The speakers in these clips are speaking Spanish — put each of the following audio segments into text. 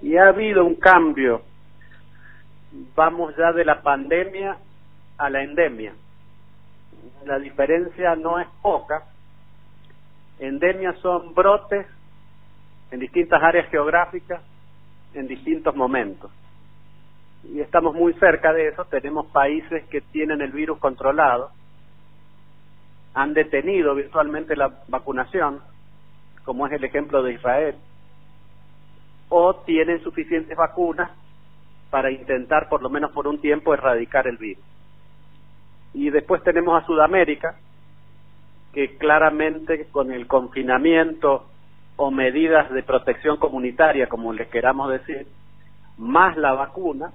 Y ha habido un cambio, vamos ya de la pandemia a la endemia. La diferencia no es poca. Endemias son brotes en distintas áreas geográficas, en distintos momentos. Y estamos muy cerca de eso. Tenemos países que tienen el virus controlado, han detenido virtualmente la vacunación, como es el ejemplo de Israel, o tienen suficientes vacunas para intentar, por lo menos por un tiempo, erradicar el virus. Y después tenemos a Sudamérica, que claramente con el confinamiento o medidas de protección comunitaria, como les queramos decir, más la vacuna,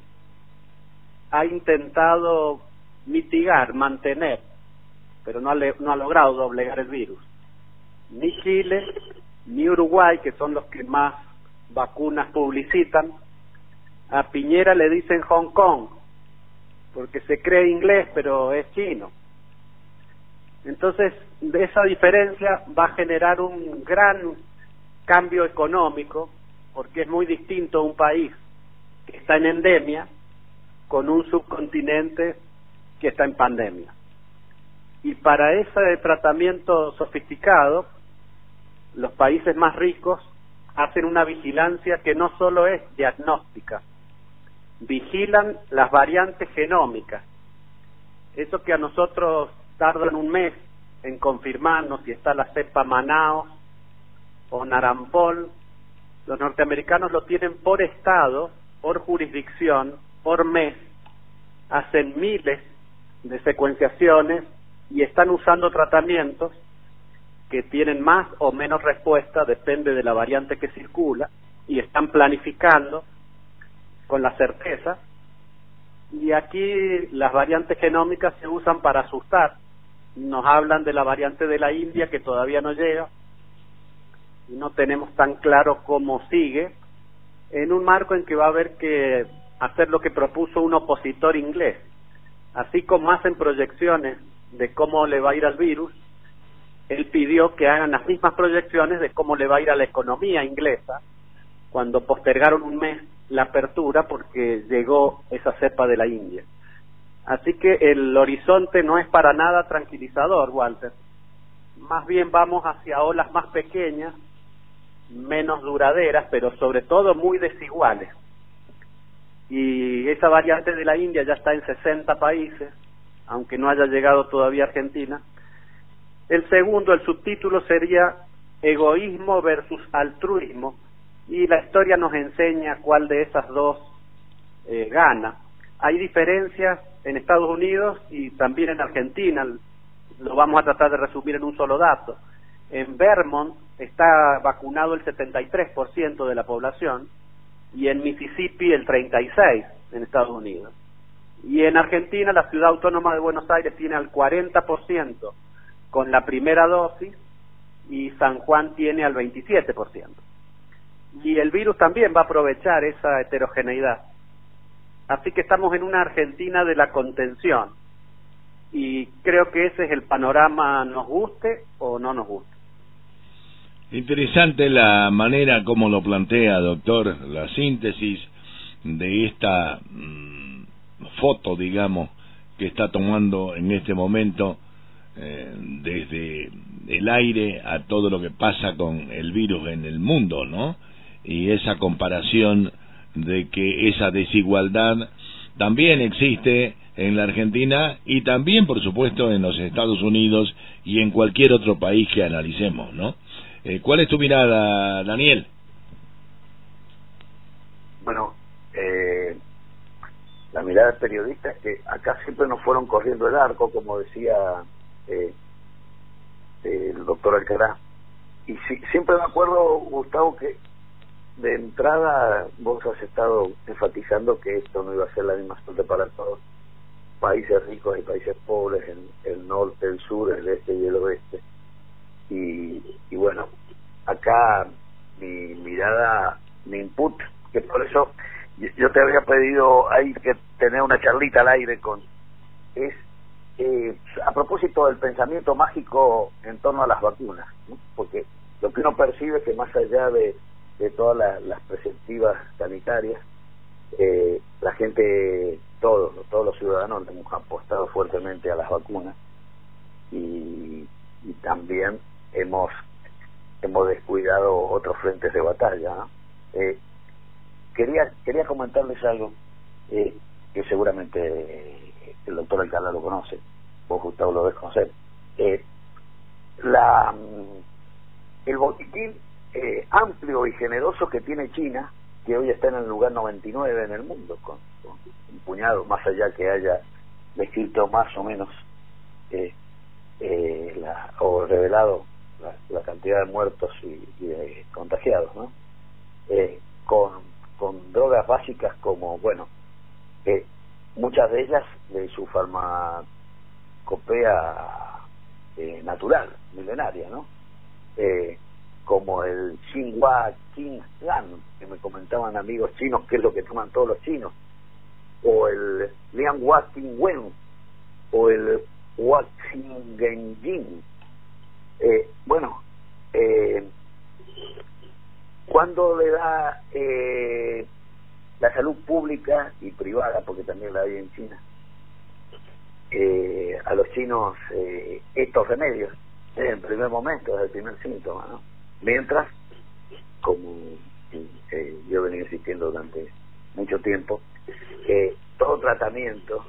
ha intentado mitigar, mantener, pero no ha logrado doblegar el virus. Ni Chile, ni Uruguay, que son los que más vacunas publicitan. A Piñera le dicen Hong Kong, porque se cree inglés, pero es chino. Entonces, de esa diferencia va a generar un gran cambio económico, porque es muy distinto un país que está en endemia con un subcontinente que está en pandemia. Y para ese tratamiento sofisticado, los países más ricos hacen una vigilancia que no solo es diagnóstica, vigilan las variantes genómicas. Eso que a nosotros tardan un mes en confirmarnos si está la cepa Manaos o Narampol, los norteamericanos lo tienen por estado, por jurisdicción, por mes, hacen miles de secuenciaciones y están usando tratamientos que tienen más o menos respuesta, depende de la variante que circula, y están planificando con la certeza. Y aquí las variantes genómicas se usan para asustar. Nos hablan de la variante de la India que todavía no llega y no tenemos tan claro cómo sigue, en un marco en que va a haber que hacer lo que propuso un opositor inglés. Así como hacen proyecciones de cómo le va a ir al virus, él pidió que hagan las mismas proyecciones de cómo le va a ir a la economía inglesa cuando postergaron un mes la apertura porque llegó esa cepa de la India. Así que el horizonte no es para nada tranquilizador, Walter. Más bien vamos hacia olas más pequeñas, menos duraderas, pero sobre todo muy desiguales. Y esa variante de la India ya está en 60 países, aunque no haya llegado todavía a Argentina. El segundo, el subtítulo sería egoísmo versus altruismo, y la historia nos enseña cuál de esas dos gana. Hay diferencias en Estados Unidos y también en Argentina, lo vamos a tratar de resumir en un solo dato. En Vermont está vacunado el 73% de la población y en Mississippi el 36% en Estados Unidos. Y en Argentina la ciudad autónoma de Buenos Aires tiene al 40% con la primera dosis y San Juan tiene al 27%. Y el virus también va a aprovechar esa heterogeneidad. Así que estamos en una Argentina de la contención y creo que ese es el panorama, nos guste o no nos guste. Interesante la manera como lo plantea, doctor, la síntesis de esta foto, digamos, que está tomando en este momento desde el aire a todo lo que pasa con el virus en el mundo, ¿no? Y esa comparación de que esa desigualdad también existe en la Argentina y también, por supuesto, en los Estados Unidos y en cualquier otro país que analicemos, ¿no? ¿Cuál es tu mirada, Daniel? Bueno, la mirada del periodista es que acá siempre nos fueron corriendo el arco, como decía el doctor Alcaraz. Y siempre me acuerdo, Gustavo, que de entrada vos has estado enfatizando que esto no iba a ser la misma suerte para todos, países ricos y países pobres, en el norte, el sur, el este y el oeste. Y bueno, acá mi mirada, mi input, que por eso yo te había pedido ahí que tener una charlita al aire es a propósito del pensamiento mágico en torno a las vacunas, ¿no? Porque lo que uno percibe es que más allá de de todas las preceptivas sanitarias, la gente, todos los ciudadanos hemos apostado fuertemente a las vacunas y también hemos descuidado otros frentes de batalla, ¿no? Quería comentarles algo que seguramente el doctor Alcalá lo conoce, vos, Gustavo, lo debes conocer. El botiquín amplio y generoso que tiene China, que hoy está en el lugar 99 en el mundo, con un puñado, más allá que haya descrito más o menos o revelado la cantidad de muertos y de contagiados, ¿no? Con drogas básicas como, bueno, muchas de ellas de su farmacopea natural, milenaria, ¿no? Como el Xinhua Qinglan, que me comentaban amigos chinos, que es lo que toman todos los chinos, o el Lianhua Qingwen, o el Huaxingenjin. Cuando le da la salud pública y privada, porque también la hay en China, a los chinos estos remedios, en primer momento, es el primer síntoma, ¿no? Mientras, como yo he venido insistiendo durante mucho tiempo, todo tratamiento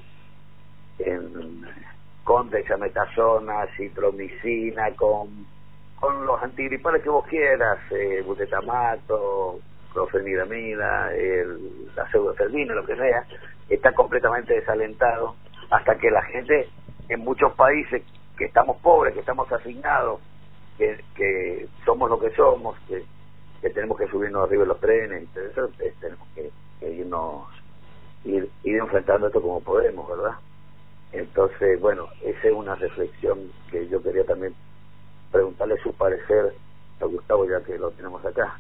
con dexametasona, citromicina, con los antigripales que vos quieras, butetamato, clofenidamina, la pseudoefeldina, lo que sea, está completamente desalentado, hasta que la gente en muchos países que estamos pobres, que estamos asignados, que somos lo que somos, que tenemos que subirnos arriba de los trenes, y todo eso, tenemos que ir enfrentando esto como podemos, ¿verdad? Entonces, bueno, esa es una reflexión que yo quería también preguntarle su parecer a Gustavo, ya que lo tenemos acá.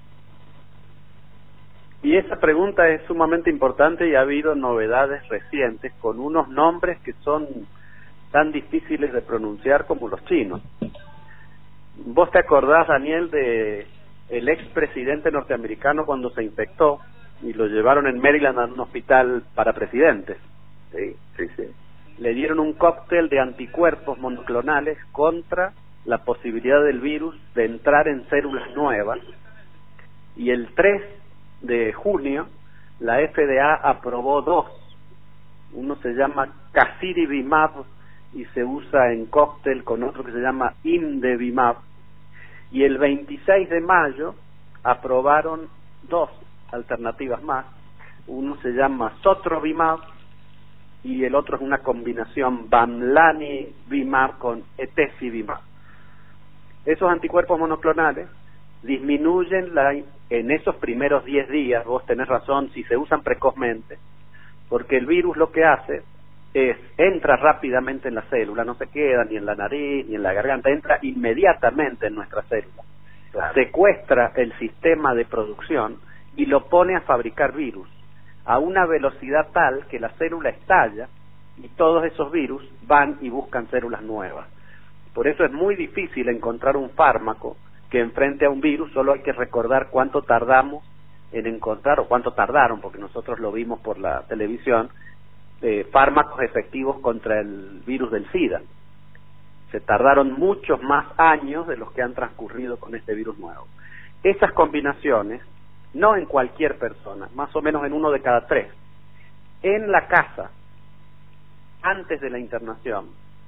Y esa pregunta es sumamente importante y ha habido novedades recientes con unos nombres que son tan difíciles de pronunciar como los chinos. ¿Vos te acordás, Daniel, de el expresidente norteamericano cuando se infectó y lo llevaron en Maryland a un hospital para presidentes? Sí. Le dieron un cóctel de anticuerpos monoclonales contra la posibilidad del virus de entrar en células nuevas, y el 3 de junio la FDA aprobó 2. Uno se llama Casirivimab y se usa en cóctel con otro que se llama Imdevimab, y el 26 de mayo aprobaron 2 alternativas más. Uno se llama Sotrovimab y el otro es una combinación Bamlanivimab con Etesivimab. Esos anticuerpos monoclonales disminuyen en esos primeros 10 días, vos tenés razón, si se usan precozmente, porque el virus lo que hace es, entra rápidamente en la célula, no se queda ni en la nariz ni en la garganta, entra inmediatamente en nuestra célula, claro. Secuestra el sistema de producción y lo pone a fabricar virus a una velocidad tal que la célula estalla y todos esos virus van y buscan células nuevas. Por eso es muy difícil encontrar un fármaco que enfrente a un virus. Solo hay que recordar cuánto tardamos en encontrar, o cuánto tardaron, porque nosotros lo vimos por la televisión, fármacos efectivos contra el virus del SIDA. Se tardaron muchos más años de los que han transcurrido con este virus nuevo. Esas combinaciones, no en cualquier persona, más o menos en 1 de cada 3, en la casa, antes de la internación,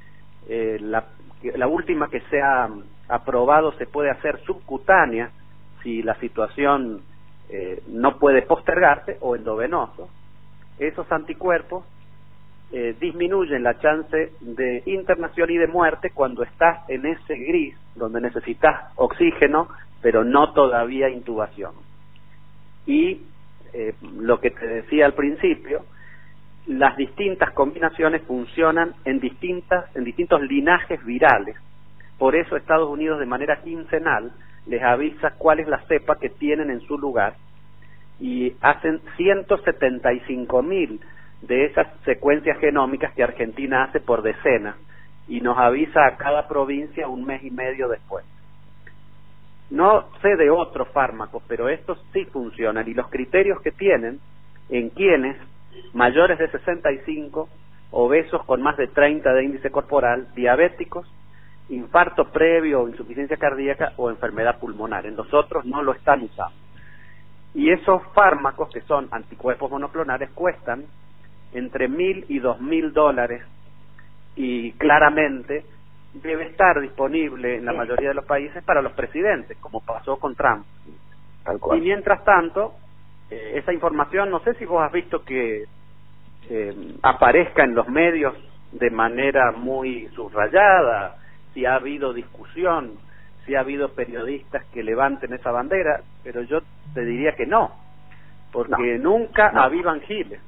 la última que se ha aprobado se puede hacer subcutánea si la situación no puede postergarse, o endovenoso. Esos anticuerpos disminuyen la chance de internación y de muerte cuando estás en ese gris donde necesitas oxígeno pero no todavía intubación. Y lo que te decía al principio, las distintas combinaciones funcionan en distintos linajes virales. Por eso Estados Unidos, de manera quincenal, les avisa cuál es la cepa que tienen en su lugar, y hacen 175.000 de esas secuencias genómicas que Argentina hace por decenas, y nos avisa a cada provincia 1 mes y medio después. No sé de otros fármacos, pero estos sí funcionan, y los criterios que tienen en quienes mayores de 65, obesos con más de 30 de índice corporal, diabéticos, infarto previo o insuficiencia cardíaca o enfermedad pulmonar. En los otros no lo están usando. Y esos fármacos, que son anticuerpos monoclonales, cuestan entre $1,000 y $2,000, y claramente debe estar disponible en la mayoría de los países para los presidentes, como pasó con Trump. Tal cual. Y mientras tanto, esa información, no sé si vos has visto que aparezca en los medios de manera muy subrayada, si ha habido discusión, si ha habido periodistas que levanten esa bandera, pero yo te diría que no, porque nunca avivan giles.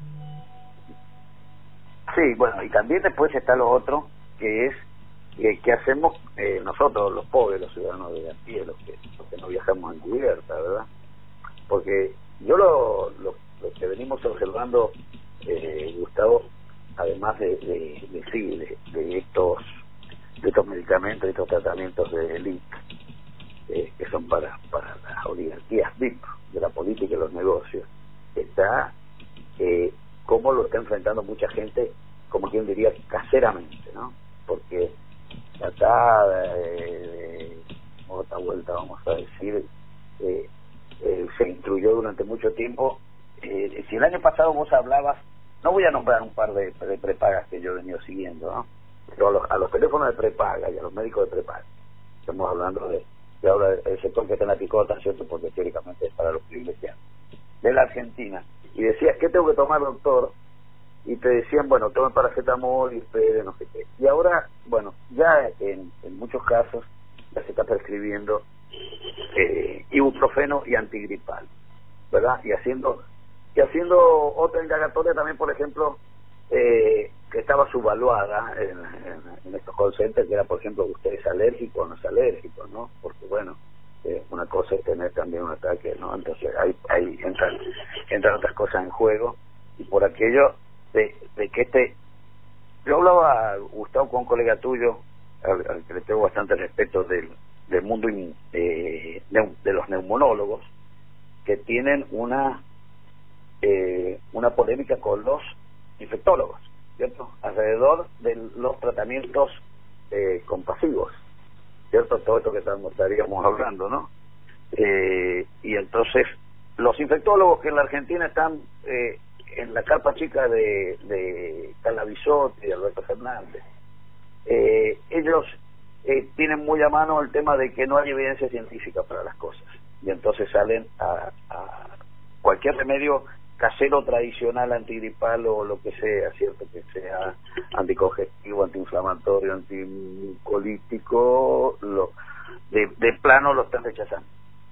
Sí, bueno, y también después está lo otro, que es que hacemos nosotros, los pobres, los ciudadanos de a pie, los que no viajamos en cubierta, ¿verdad? Porque yo lo que venimos observando, Gustavo, además de estos medicamentos, de estos tratamientos de élite, que son para las oligarquías VIP de la política y los negocios, está cómo lo está enfrentando mucha gente, como quien diría, caseramente, ¿no? Porque tratada de otra vuelta, vamos a decir, se instruyó durante mucho tiempo. Si el año pasado vos hablabas, no voy a nombrar un par de prepagas que yo he venido siguiendo, ¿no? Pero a los teléfonos de prepaga y a los médicos de prepaga, estamos hablando de ahora el sector que está en la picota, ¿cierto? Porque teóricamente es para los privilegiados, de la Argentina, y decías, ¿qué tengo que tomar, doctor? Y te decían, bueno, tome paracetamol y espere, no sé qué. Y ahora, bueno, ya en muchos casos ya se está prescribiendo ibuprofeno y antigripal, ¿verdad? Y haciendo otra indagatoria también, por ejemplo, que estaba subvaluada en estos call centers, que era, por ejemplo, usted es alérgico o no es alérgico, ¿no? Porque, bueno, una cosa es tener también un ataque, ¿no? Entonces ahí entran otras cosas en juego, y por aquello de que yo hablaba, Gustavo, con un colega tuyo al que le tengo bastante respeto del mundo de los neumonólogos, que tienen una polémica con los infectólogos, ¿cierto? Alrededor de los tratamientos compasivos, ¿cierto? Todo esto que estaríamos hablando, ¿no? Y entonces los infectólogos que en la Argentina están en la carpa chica de Carla Bisotti y Alberto Fernández, ellos tienen muy a mano el tema de que no hay evidencia científica para las cosas, y entonces salen a cualquier remedio casero tradicional, antigripal o lo que sea, ¿cierto? Que sea anticongestivo, antiinflamatorio, anticolítico, de plano lo están rechazando,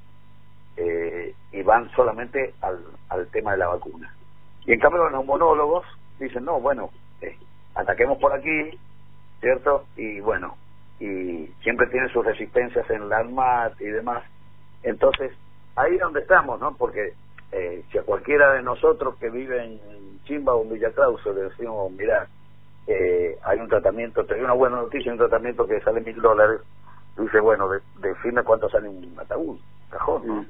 y van solamente al tema de la vacuna. Y en cambio los neumonólogos dicen, no, bueno, ataquemos por aquí, ¿cierto? Y bueno, y siempre tienen sus resistencias en la ANMAT y demás. Entonces, ahí es donde estamos, ¿no? Porque si a cualquiera de nosotros que vive en Chimba o en Villa Krause le decimos, mirá, hay un tratamiento, te doy una buena noticia, un tratamiento que sale $1,000, dice, bueno, define cuánto sale un ataúd, cajón, ¿no?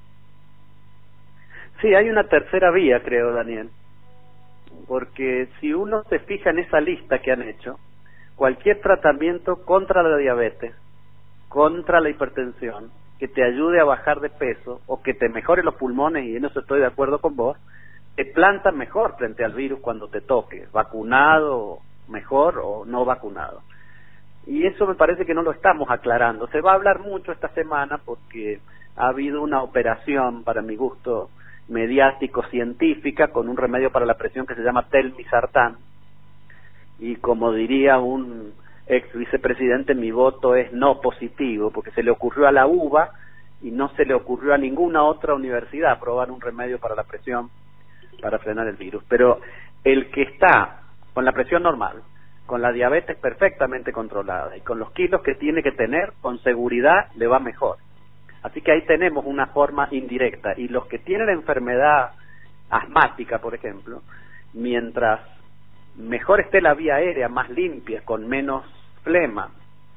Sí, hay una tercera vía, creo, Daniel, porque si uno se fija en esa lista que han hecho, cualquier tratamiento contra la diabetes, contra la hipertensión, que te ayude a bajar de peso o que te mejore los pulmones, y en eso estoy de acuerdo con vos, te plantan mejor frente al virus cuando te toque, vacunado mejor o no vacunado. Y eso me parece que no lo estamos aclarando. Se va a hablar mucho esta semana porque ha habido una operación, para mi gusto, mediático-científica con un remedio para la presión que se llama Telmisartán, y como diría un ex vicepresidente, mi voto es no positivo, porque se le ocurrió a la UBA y no se le ocurrió a ninguna otra universidad probar un remedio para la presión para frenar el virus. Pero el que está con la presión normal, con la diabetes perfectamente controlada y con los kilos que tiene que tener, con seguridad le va mejor. Así que ahí tenemos una forma indirecta, y los que tienen enfermedad asmática, por ejemplo, mientras mejor esté la vía aérea, más limpia, con menos flema,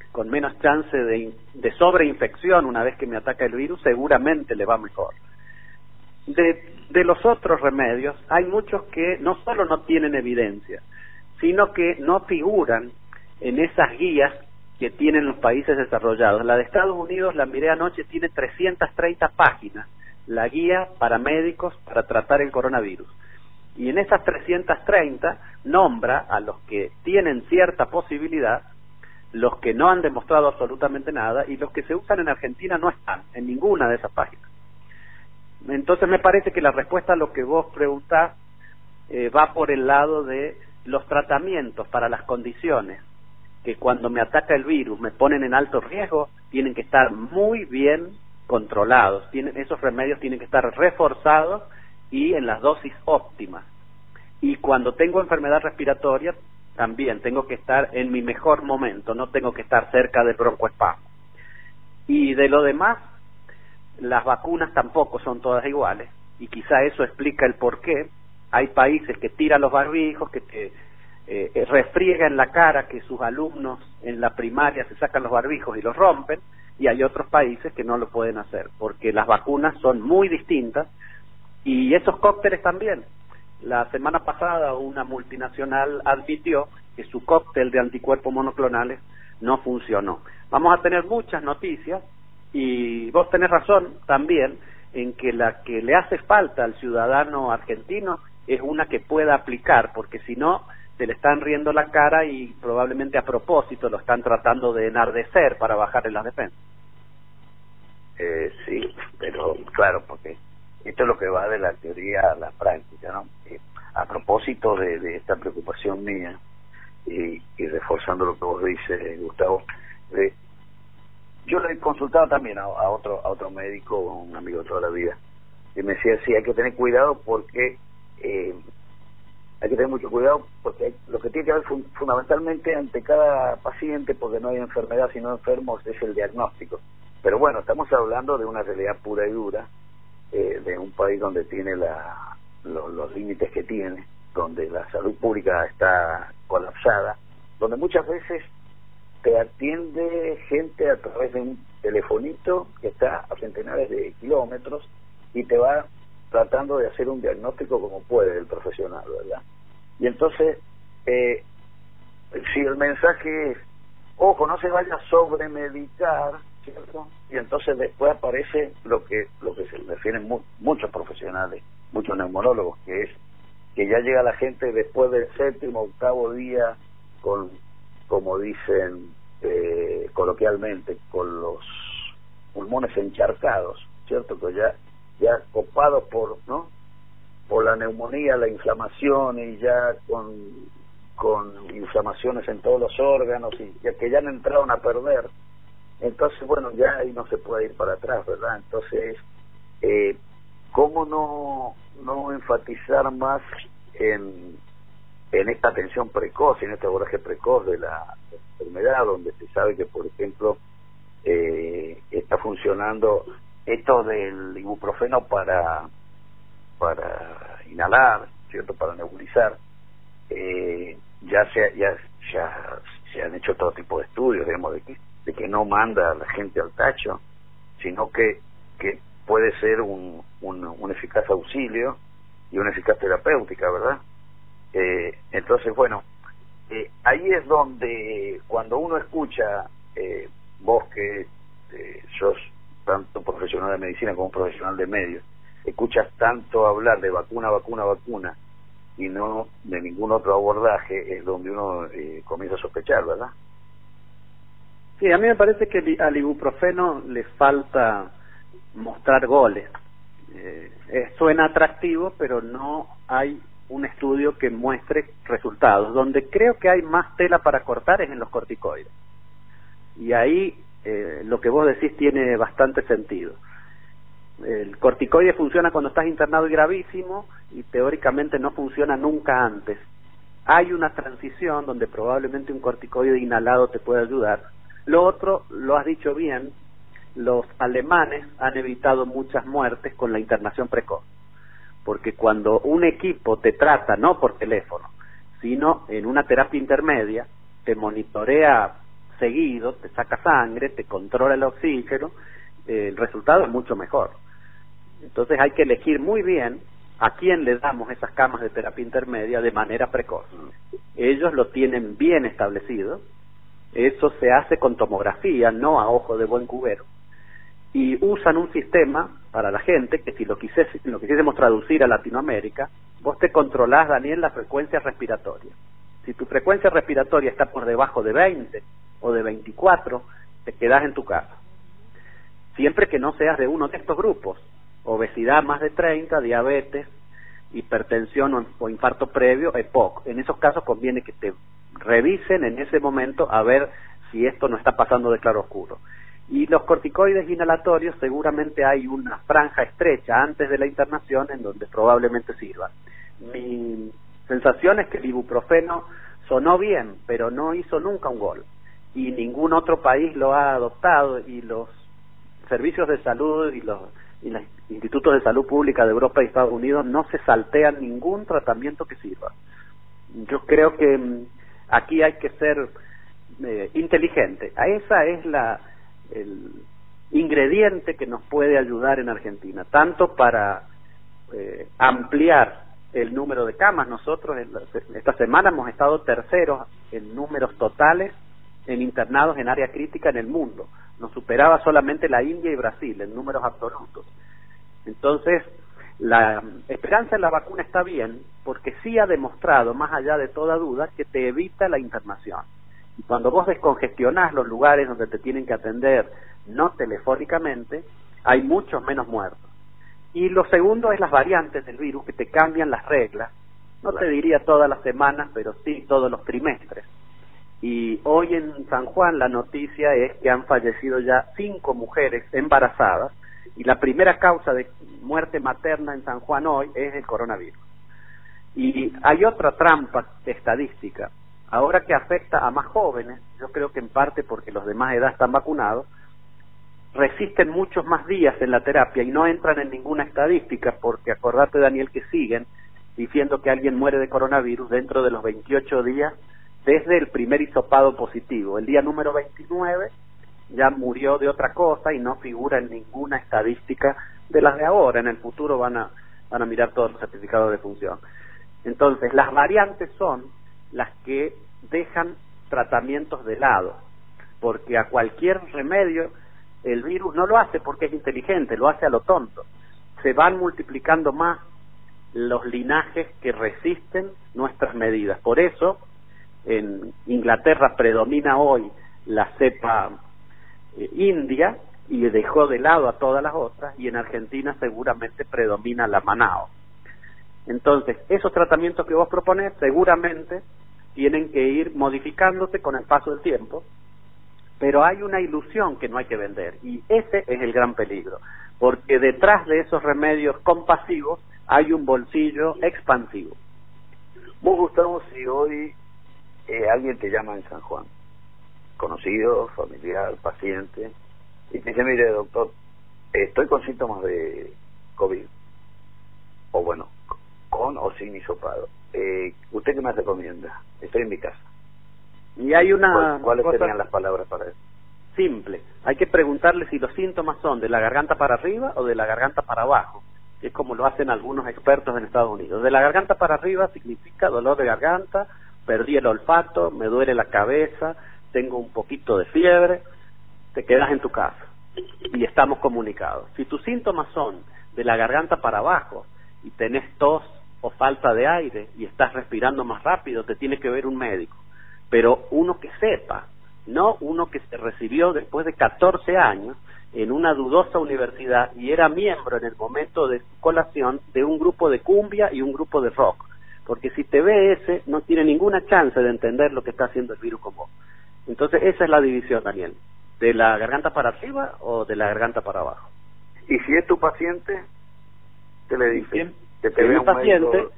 con menos chance de sobreinfección una vez que me ataca el virus, seguramente le va mejor. De los otros remedios, hay muchos que no solo no tienen evidencia, sino que no figuran en esas guías que tienen los países desarrollados. La de Estados Unidos, la miré anoche, tiene 330 páginas, la guía para médicos para tratar el coronavirus. Y en esas 330 nombra a los que tienen cierta posibilidad, los que no han demostrado absolutamente nada, y los que se usan en Argentina no están en ninguna de esas páginas. Entonces me parece que la respuesta a lo que vos preguntás va por el lado de los tratamientos para las condiciones que cuando me ataca el virus me ponen en alto riesgo, tienen que estar muy bien controlados, esos remedios tienen que estar reforzados y en las dosis óptimas. Y cuando tengo enfermedad respiratoria, también tengo que estar en mi mejor momento, no tengo que estar cerca del broncoespasmo. Y de lo demás, las vacunas tampoco son todas iguales, y quizá eso explica el por qué hay países que tiran los barbijos, que te refriega en la cara que sus alumnos en la primaria se sacan los barbijos y los rompen, y hay otros países que no lo pueden hacer, porque las vacunas son muy distintas, y esos cócteles también. La semana pasada una multinacional admitió que su cóctel de anticuerpos monoclonales no funcionó. Vamos a tener muchas noticias, y vos tenés razón también en que la que le hace falta al ciudadano argentino es una que pueda aplicar, porque si no se le están riendo la cara y probablemente a propósito lo están tratando de enardecer para bajarle las defensas. Sí, pero claro, porque esto es lo que va de la teoría a la práctica, ¿no? A propósito de esta preocupación mía y reforzando lo que vos dices, Gustavo, yo le he consultado también a otro médico, un amigo de toda la vida, y me decía, sí, hay que tener cuidado porque hay que tener mucho cuidado porque lo que tiene que haber fundamentalmente ante cada paciente, porque no hay enfermedad sino enfermos, es el diagnóstico. Pero bueno, estamos hablando de una realidad pura y dura, de un país donde tiene los límites que tiene, donde la salud pública está colapsada, donde muchas veces te atiende gente a través de un telefonito que está a centenares de kilómetros y te va tratando de hacer un diagnóstico como puede el profesional, ¿verdad? Y entonces, si el mensaje es, ojo, no se vaya a sobremedicar, ¿cierto? Y entonces después aparece lo que se refieren muchos profesionales, muchos neumólogos, que es que ya llega la gente después del 7º, 8º día con, como dicen coloquialmente, con los pulmones encharcados, ¿cierto? Que ya copados por la neumonía, la inflamación, y ya con inflamaciones en todos los órganos, y ya que ya no entraron a perder. Entonces, bueno, ya ahí no se puede ir para atrás, ¿verdad? Entonces, ¿cómo no enfatizar más en esta atención precoz, en este abordaje precoz de la enfermedad, donde se sabe que, por ejemplo, está funcionando esto del ibuprofeno para inhalar, ¿cierto?, para nebulizar? Ya se han hecho todo tipo de estudios, digamos, de que no manda a la gente al tacho, sino que puede ser un eficaz auxilio y una eficaz terapéutica, ¿verdad? Entonces, bueno, ahí es donde cuando uno escucha, vos que sos tanto profesional de medicina como profesional de medios, escuchas tanto hablar de vacuna y no de ningún otro abordaje, es donde uno comienza a sospechar, ¿verdad? Sí, a mí me parece que al ibuprofeno le falta mostrar goles. Suena atractivo, pero no hay un estudio que muestre resultados. Donde creo que hay más tela para cortar es en los corticoides. Y ahí lo que vos decís tiene bastante sentido. El corticoide funciona cuando estás internado y gravísimo, y teóricamente no funciona nunca antes. Hay una transición donde probablemente un corticoide inhalado te puede ayudar. Lo otro, lo has dicho bien, los alemanes han evitado muchas muertes con la internación precoz, porque cuando un equipo te trata, no por teléfono, sino en una terapia intermedia, te monitorea seguido, te saca sangre, te controla el oxígeno, el resultado es mucho mejor. Entonces hay que elegir muy bien a quién le damos esas camas de terapia intermedia de manera precoz. Ellos lo tienen bien establecido, eso se hace con tomografía, no a ojo de buen cubero, y usan un sistema para la gente que si lo quisiésemos traducir a Latinoamérica, vos te controlás, Daniel, la frecuencia respiratoria. Si tu frecuencia respiratoria está por debajo de 20 o de 24, te quedás en tu casa. Siempre que no seas de uno de estos grupos, obesidad más de 30, diabetes, hipertensión o infarto previo, EPOC. En esos casos conviene que te revisen en ese momento a ver si esto no está pasando de claro oscuro. Y los corticoides inhalatorios, seguramente hay una franja estrecha antes de la internación en donde probablemente sirvan. Mi sensación es que el ibuprofeno sonó bien, pero no hizo nunca un gol. Y ningún otro país lo ha adoptado, y los servicios de salud y los institutos de salud pública de Europa y Estados Unidos no se saltean ningún tratamiento que sirva. Yo creo que aquí hay que ser inteligente. Esa es el ingrediente que nos puede ayudar en Argentina, tanto para ampliar el número de camas. Nosotros esta semana hemos estado terceros en números totales en internados en área crítica en el mundo. Nos superaba solamente la India y Brasil en números absolutos. Entonces, la esperanza en la vacuna está bien, porque sí ha demostrado, más allá de toda duda, que te evita la internación. Y cuando vos descongestionás los lugares donde te tienen que atender, no telefónicamente, hay muchos menos muertos. Y lo segundo es las variantes del virus, que te cambian las reglas. No te diría todas las semanas, pero sí todos los trimestres. Y hoy en San Juan la noticia es que han fallecido ya 5 mujeres embarazadas, y la primera causa de muerte materna en San Juan hoy es el coronavirus. Y hay otra trampa estadística. Ahora que afecta a más jóvenes, yo creo que en parte porque los de más edad están vacunados, resisten muchos más días en la terapia y no entran en ninguna estadística, porque acordate, Daniel, que siguen diciendo que alguien muere de coronavirus dentro de los 28 días desde el primer hisopado positivo. El día número 29 ya murió de otra cosa y no figura en ninguna estadística de las de ahora. En el futuro van a mirar todos los certificados de función. Entonces, las variantes son las que dejan tratamientos de lado, porque a cualquier remedio el virus no lo hace porque es inteligente, lo hace a lo tonto. Se van multiplicando más los linajes que resisten nuestras medidas. Por eso en Inglaterra predomina hoy la cepa india y dejó de lado a todas las otras, y en Argentina seguramente predomina la Manao. Entonces, esos tratamientos que vos proponés seguramente tienen que ir modificándose con el paso del tiempo, pero hay una ilusión que no hay que vender, y ese es el gran peligro, porque detrás de esos remedios compasivos hay un bolsillo expansivo. Vos, Gustavo, si hoy alguien te llama en San Juan, conocido, familiar, paciente, y te dice: mire, doctor, estoy con síntomas de COVID, o bueno, con o sin hisopado, ¿usted qué me recomienda? Estoy en mi casa. Y hay una ¿Cuáles cosa serían las palabras para eso? Simple, hay que preguntarle si los síntomas son de la garganta para arriba o de la garganta para abajo, que es como lo hacen algunos expertos en Estados Unidos. De la garganta para arriba significa dolor de garganta, perdí el olfato, me duele la cabeza, tengo un poquito de fiebre, te quedas en tu casa y estamos comunicados. Si tus síntomas son de la garganta para abajo y tenés tos o falta de aire y estás respirando más rápido, te tiene que ver un médico, pero uno que sepa, no uno que se recibió después de 14 años en una dudosa universidad y era miembro en el momento de su colación de un grupo de cumbia y un grupo de rock, porque si te ve ese, no tiene ninguna chance de entender lo que está haciendo el virus con vos. Entonces esa es la división, Daniel, de la garganta para arriba o de la garganta para abajo. Y si es tu paciente, ¿qué le dices? Que te si vea un un paciente, médico.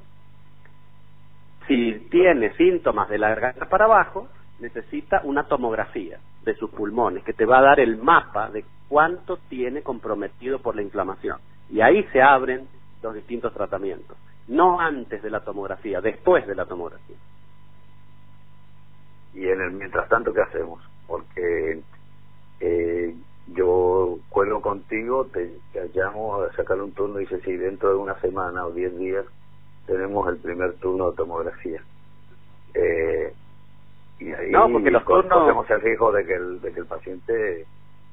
si tiene síntomas de la garganta para abajo, necesita una tomografía de sus pulmones, que te va a dar el mapa de cuánto tiene comprometido por la inflamación. Y ahí se abren los distintos tratamientos. No antes de la tomografía, después de la tomografía. Y en el mientras tanto, ¿qué hacemos? porque yo cuelgo contigo, te llamo a sacar un turno y dice, sí, dentro de una semana o 10 días tenemos el primer turno de tomografía. Y ahí no, porque los turnos... corremos el riesgo de que el paciente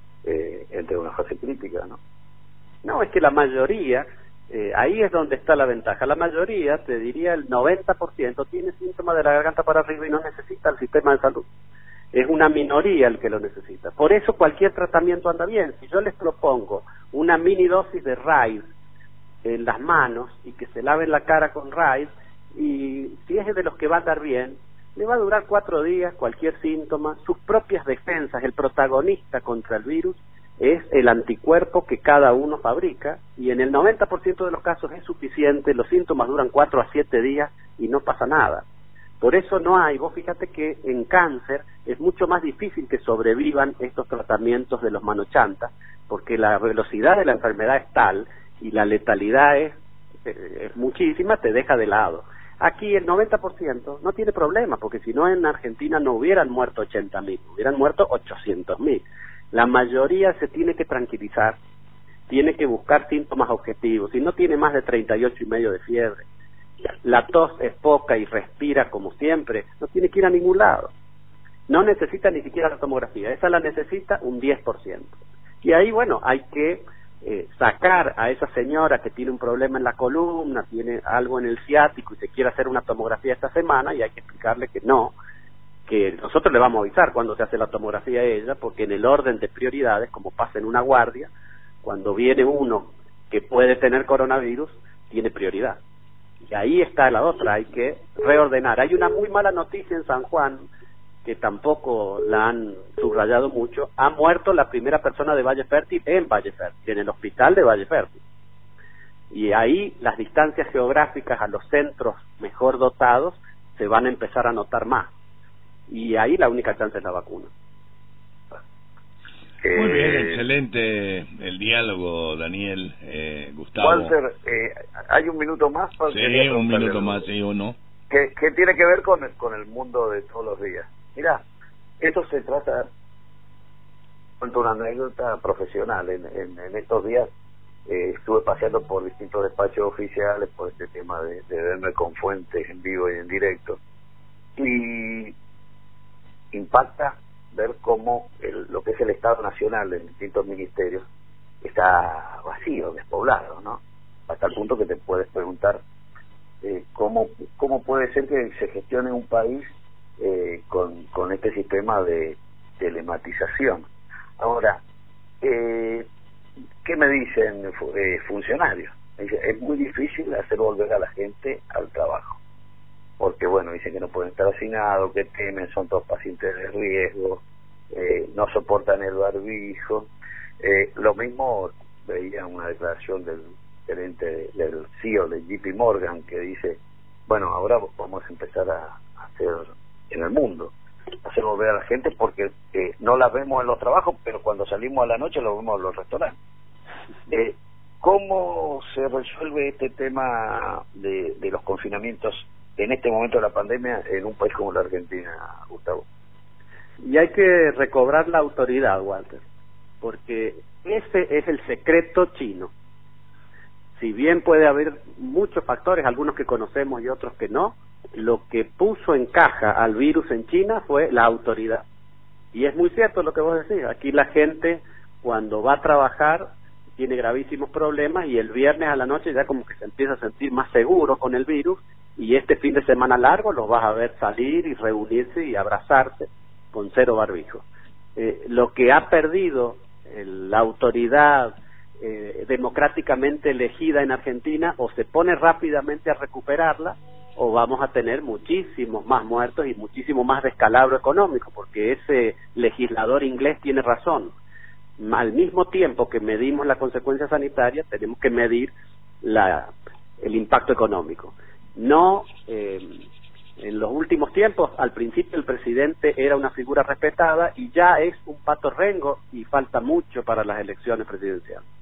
entre en una fase crítica, ¿no? No, es que la mayoría, ahí es donde está la ventaja, la mayoría, te diría el 90%, tiene síntomas de la garganta para arriba y no necesita el sistema de salud. Es una minoría el que lo necesita. Por eso cualquier tratamiento anda bien. Si yo les propongo una mini dosis de Raid en las manos y que se laven la cara con Raid, y si es de los que va a andar bien, le va a durar 4 días cualquier síntoma, sus propias defensas. El protagonista contra el virus es el anticuerpo que cada uno fabrica, y en el 90% de los casos es suficiente, los síntomas duran 4 a 7 días y no pasa nada. Por eso no hay, vos fíjate que en cáncer es mucho más difícil que sobrevivan estos tratamientos de los manochantas, porque la velocidad de la enfermedad es tal y la letalidad es muchísima, te deja de lado. Aquí el 90% no tiene problema, porque si no en Argentina no hubieran muerto 80.000, hubieran muerto 800.000. La mayoría se tiene que tranquilizar, tiene que buscar síntomas objetivos. Si no tiene más de 38,5 de fiebre, la tos es poca y respira como siempre, no tiene que ir a ningún lado. No necesita ni siquiera la tomografía, esa la necesita un 10%. Y ahí, bueno, hay que sacar a esa señora que tiene un problema en la columna, tiene algo en el ciático y se quiere hacer una tomografía esta semana, y hay que explicarle que no, que nosotros le vamos a avisar cuando se hace la tomografía a ella, porque en el orden de prioridades, como pasa en una guardia, cuando viene uno que puede tener coronavirus, tiene prioridad. Y ahí está la otra, hay que reordenar. Hay una muy mala noticia en San Juan, que tampoco la han subrayado mucho. Ha muerto la primera persona de Valle Fértil en Valle Fértil, en el hospital de Valle Fértil. Y ahí las distancias geográficas a los centros mejor dotados se van a empezar a notar más. Y ahí la única chance es la vacuna. Muy bien, excelente el diálogo, Daniel, Gustavo. Walter, ¿hay un minuto más? Sí, un minuto más, sí o no. Que tiene que ver con el mundo de todos los días. Mira, esto se trata, cuento una anécdota profesional. En estos días estuve paseando por distintos despachos oficiales por este tema de verme con fuentes en vivo y en directo. Y impacta ver cómo lo que es el Estado Nacional de distintos ministerios está vacío, despoblado, ¿no? Hasta el punto que te puedes preguntar cómo puede ser que se gestione un país con este sistema de telematización. Ahora, ¿qué me dicen funcionarios? Me dicen, es muy difícil hacer volver a la gente al trabajo, porque bueno, dicen que no pueden estar hacinados, que temen, son todos pacientes de riesgo, no soportan el barbijo. Lo mismo veía una declaración del gerente del CEO de JP Morgan, que dice, bueno, ahora vamos a empezar a hacer en el mundo, hacer volver a la gente, porque no la vemos en los trabajos, pero cuando salimos a la noche lo vemos en los restaurantes. ¿Cómo se resuelve este tema de los confinamientos en este momento de la pandemia en un país como la Argentina, Gustavo? Y hay que recobrar la autoridad, Walter, porque ese es el secreto chino. Si bien puede haber muchos factores, algunos que conocemos y otros que no, lo que puso en caja al virus en China fue la autoridad. Y es muy cierto lo que vos decís, aquí la gente cuando va a trabajar tiene gravísimos problemas y el viernes a la noche ya como que se empieza a sentir más seguro con el virus, y este fin de semana largo los vas a ver salir y reunirse y abrazarse con 0 barbijo. Lo que ha perdido la autoridad democráticamente elegida en Argentina, o se pone rápidamente a recuperarla, o vamos a tener muchísimos más muertos y muchísimo más descalabro económico, porque ese legislador inglés tiene razón. Al mismo tiempo que medimos la consecuencia sanitaria, tenemos que medir el impacto económico. No, en los últimos tiempos, al principio el presidente era una figura respetada y ya es un pato rengo y falta mucho para las elecciones presidenciales.